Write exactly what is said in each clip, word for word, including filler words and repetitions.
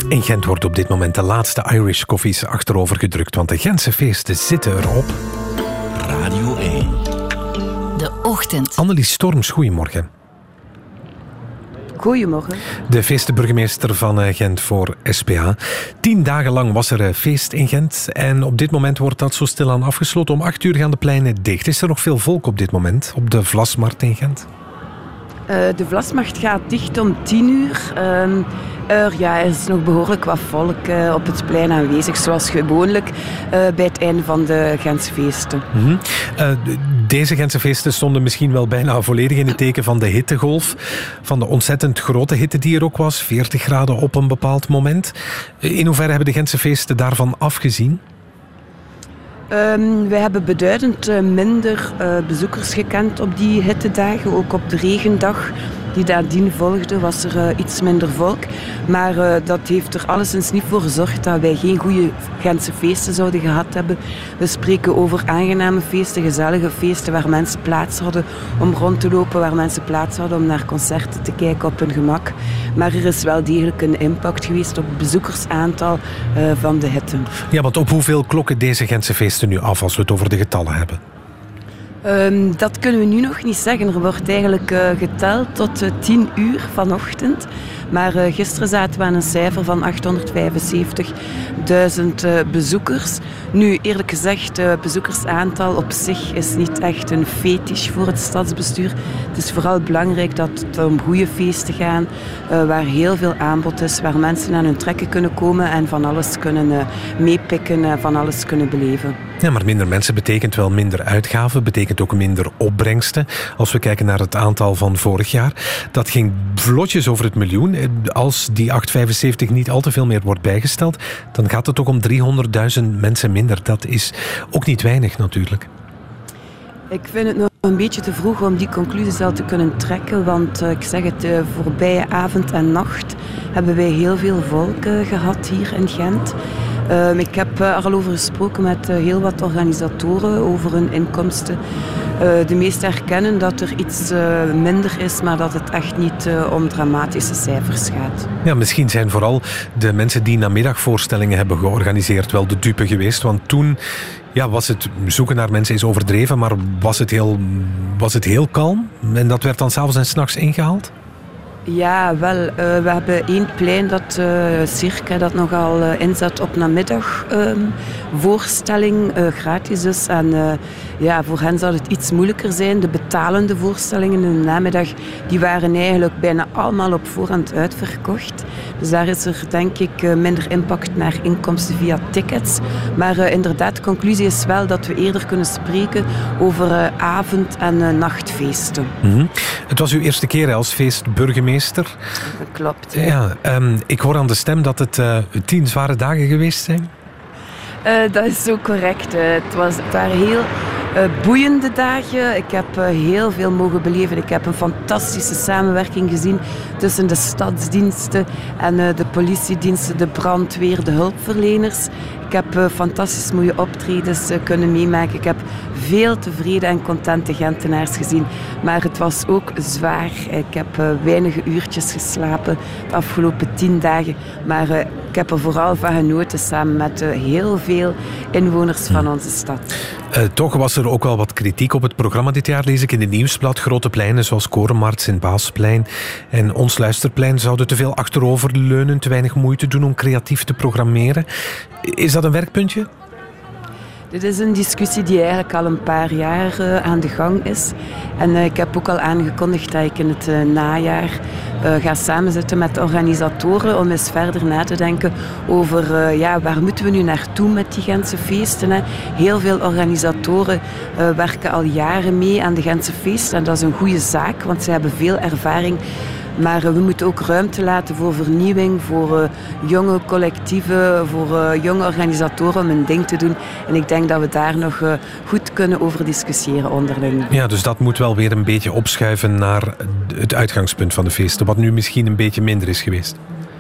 In Gent wordt op dit moment de laatste Irish Coffees achterover gedrukt, want de Gentse feesten zitten erop. Radio één. De ochtend. Annelies Storms, goedemorgen. Goedemorgen. De feestenburgemeester van Gent voor S P A. Tien dagen lang was er feest in Gent en op dit moment wordt dat zo stilaan afgesloten. Om acht uur gaan de pleinen dicht. Is er nog veel volk op dit moment op de Vlasmarkt in Gent? Uh, de Vlasmarkt gaat dicht om tien uur. Uh, er, ja, er is nog behoorlijk wat volk uh, op het plein aanwezig, zoals gewoonlijk uh, bij het einde van de Gentse feesten. Mm-hmm. Uh, deze Gentse feesten stonden misschien wel bijna volledig in het teken van de hittegolf. Van de ontzettend grote hitte die er ook was. veertig graden op een bepaald moment. In hoeverre hebben de Gentse feesten daarvan afgezien? Um, wij hebben beduidend uh, minder uh, bezoekers gekend op die hittedagen. Ook op de regendag die nadien volgde was er uh, iets minder volk. Maar uh, dat heeft er alleszins niet voor gezorgd dat wij geen goede Gentse feesten zouden gehad hebben. We spreken over aangename feesten, gezellige feesten waar mensen plaats hadden om rond te lopen, waar mensen plaats hadden om naar concerten te kijken op hun gemak. Maar er is wel degelijk een impact geweest op het bezoekersaantal uh, van de hitte. Ja, want op hoeveel klokken deze Gentse feesten nu af als we het over de getallen hebben? Um, dat kunnen we nu nog niet zeggen. Er wordt eigenlijk uh, geteld tot uh, tien uur vanochtend. Maar uh, gisteren zaten we aan een cijfer van achthonderdvijfenzeventigduizend uh, bezoekers. Nu, eerlijk gezegd, het uh, bezoekersaantal op zich is niet echt een fetish voor het stadsbestuur. Het is vooral belangrijk dat het om goede feesten gaat, uh, waar heel veel aanbod is, waar mensen aan hun trekken kunnen komen en van alles kunnen uh, meepikken, uh, van alles kunnen beleven. Ja, maar minder mensen betekent wel minder uitgaven, betekent ook minder opbrengsten. Als we kijken naar het aantal van vorig jaar, dat ging vlotjes over het miljoen. Als die achthonderdvijfenzeventig niet al te veel meer wordt bijgesteld, dan gaat het ook om driehonderdduizend mensen minder. Dat is ook niet weinig natuurlijk. Ik vind het nog een beetje te vroeg om die conclusies al te kunnen trekken, want uh, ik zeg het, uh, voorbije avond en nacht hebben wij heel veel volk uh, gehad hier in Gent. Uh, ik heb uh, er al over gesproken met uh, heel wat organisatoren over hun inkomsten. Uh, de meesten erkennen dat er iets uh, minder is, maar dat het echt niet uh, om dramatische cijfers gaat. Ja, misschien zijn vooral de mensen die namiddagvoorstellingen hebben georganiseerd wel de dupe geweest, want toen ja, was het zoeken naar mensen is overdreven, maar was het heel, was het heel kalm en dat werd dan 's avonds en 's nachts ingehaald? Ja, wel. Uh, we hebben één plein dat uh, circa dat nogal uh, inzet op namiddagvoorstelling, uh, uh, gratis dus. En uh, ja, voor hen zou het iets moeilijker zijn. De betalende voorstellingen in de namiddag, die waren eigenlijk bijna allemaal op voorhand uitverkocht. Dus daar is er denk ik uh, minder impact naar inkomsten via tickets. Maar uh, inderdaad, de conclusie is wel dat we eerder kunnen spreken over uh, avond- en uh, nachtfeesten. Mm-hmm. Het was uw eerste keer als feestburgemeester. Dat klopt. Ja, um, ik hoor aan de stem dat het uh, tien zware dagen geweest zijn. Uh, dat is zo correct. Uh, het, was, het waren heel uh, boeiende dagen. Ik heb uh, heel veel mogen beleven. Ik heb een fantastische samenwerking gezien tussen de stadsdiensten en uh, de politiediensten, de brandweer, de hulpverleners. Ik heb uh, fantastisch mooie optredens uh, kunnen meemaken. Ik heb veel tevreden en contente Gentenaars gezien. Maar het was ook zwaar. Ik heb uh, weinige uurtjes geslapen de afgelopen tien dagen. Maar uh, ik heb er vooral van genoten samen met uh, heel veel inwoners van onze stad. Uh, toch was er ook wel wat kritiek op het programma dit jaar, lees ik in de Nieuwsblad. Grote pleinen zoals Korenmarkt, Sint-Baasplein en Ons Luisterplein zouden te veel achteroverleunen, te weinig moeite doen om creatief te programmeren. Is dat een werkpuntje? Dit is een discussie die eigenlijk al een paar jaar uh, aan de gang is. En uh, ik heb ook al aangekondigd dat ik in het uh, najaar uh, ga samenzitten met organisatoren om eens verder na te denken over uh, ja, waar moeten we nu naartoe met die Gentse feesten. Hè? Heel veel organisatoren uh, werken al jaren mee aan de Gentse feesten en dat is een goede zaak, want ze hebben veel ervaring. Maar uh, we moeten ook ruimte laten voor vernieuwing, voor uh, jonge collectieven, voor uh, jonge organisatoren om hun ding te doen. En ik denk dat we daar nog uh, goed kunnen over discussiëren onderling. Ja, dus dat moet wel weer een beetje opschuiven naar het uitgangspunt van de feesten, wat nu misschien een beetje minder is geweest.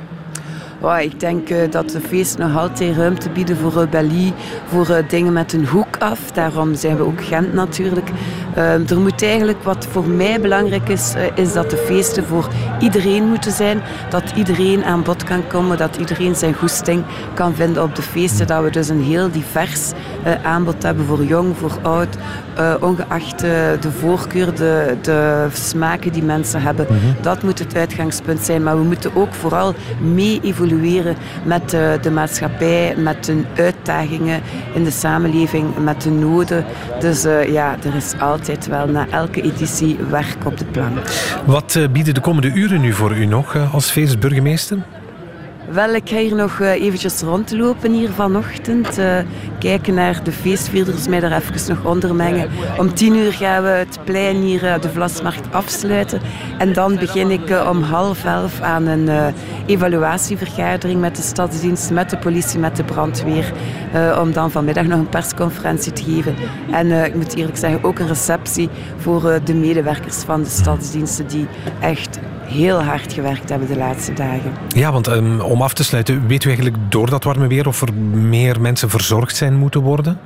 Oh, ik denk uh, dat de feesten nog altijd ruimte bieden voor rebellie, voor uh, dingen met een hoek af. Daarom zijn we ook Gent natuurlijk. Uh, er moet eigenlijk, wat voor mij belangrijk is, uh, is dat de feesten voor iedereen moeten zijn, dat iedereen aan bod kan komen, dat iedereen zijn goesting kan vinden op de feesten, dat we dus een heel divers uh, aanbod hebben voor jong, voor oud, uh, ongeacht uh, de voorkeur, de, de smaken die mensen hebben. Mm-hmm. Dat moet het uitgangspunt zijn, maar we moeten ook vooral mee evolueren met uh, de maatschappij, met de uitdagingen in de samenleving, met de noden. Dus uh, ja, er is altijd wel na elke editie werk op de plank. Wat uh, bieden de komende uren nu voor u nog uh, als feestburgemeester? Wel, ik ga hier nog uh, eventjes rondlopen hier vanochtend. Uh, kijken naar de feestvierders, mij daar even nog onder mengen. Om tien uur gaan we het plein hier, uh, de Vlasmarkt, afsluiten. En dan begin ik uh, om half elf aan een uh, evaluatievergadering met de stadsdienst, met de politie, met de brandweer. Uh, om dan vanmiddag nog een persconferentie te geven. En uh, ik moet eerlijk zeggen, ook een receptie voor uh, de medewerkers van de stadsdiensten die echt heel hard gewerkt hebben de laatste dagen. Ja, want um, om af te sluiten, weet u eigenlijk door dat warme weer of er meer mensen verzorgd zijn moeten worden?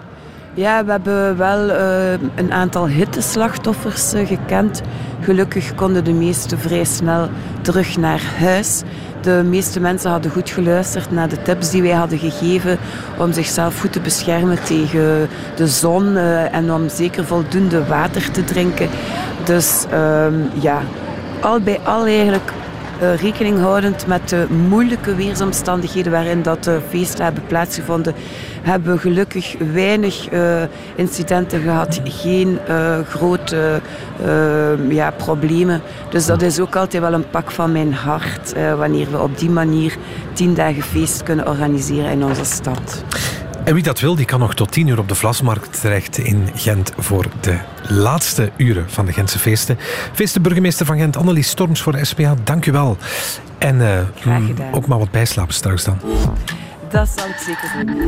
Ja, we hebben wel uh, een aantal hitteslachtoffers uh, gekend. Gelukkig konden de meesten vrij snel terug naar huis. De meeste mensen hadden goed geluisterd naar de tips die wij hadden gegeven om zichzelf goed te beschermen tegen de zon uh, en om zeker voldoende water te drinken. Dus uh, ja... al bij al eigenlijk uh, rekening houdend met de moeilijke weersomstandigheden waarin dat de feesten hebben plaatsgevonden, hebben we gelukkig weinig uh, incidenten gehad, geen uh, grote uh, ja, problemen. Dus dat is ook altijd wel een pak van mijn hart, uh, wanneer we op die manier tien dagen feest kunnen organiseren in onze stad. En wie dat wil, die kan nog tot tien uur op de Vlasmarkt terecht in Gent voor de laatste uren van de Gentse feesten. Feestenburgemeester van Gent, Annelies Storms voor de S P A, dank u wel. En uh, ook maar wat bijslapen straks dan. Dat zal ik zeker doen.